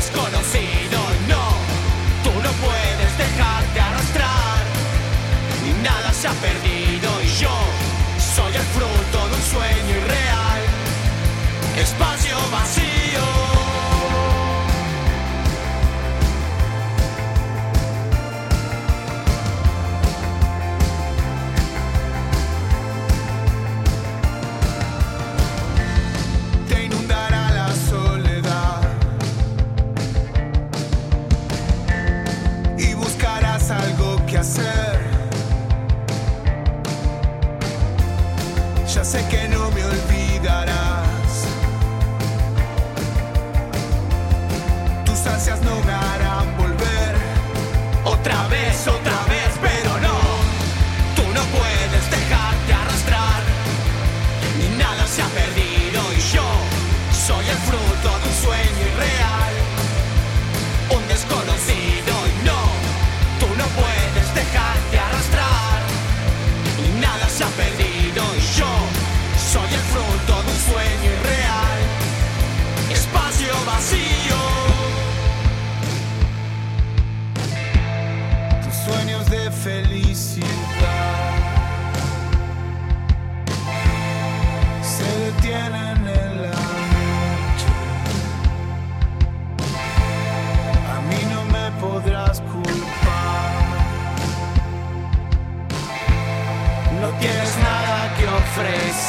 desconocido. No, tú no puedes dejarte arrastrar, ni nada se ha perdido. Y yo soy el fruto de un sueño irreal, espacio vacío. Ya sé que no me olvidarás, tus ansias no me harán volver otra vez, pero no, tú no puedes dejarte arrastrar, ni nada se ha perdido. Y yo soy el fruto de un sueño irreal, un desconocido. Y no, tú no puedes dejarte arrastrar, ni nada se ha perdido. Y yo soy el fruto de un sueño irreal, espacio vacío. Tus sueños de felicidad se detienen en la noche. A mí no me podrás culpar, No tienes nada que ofrecer.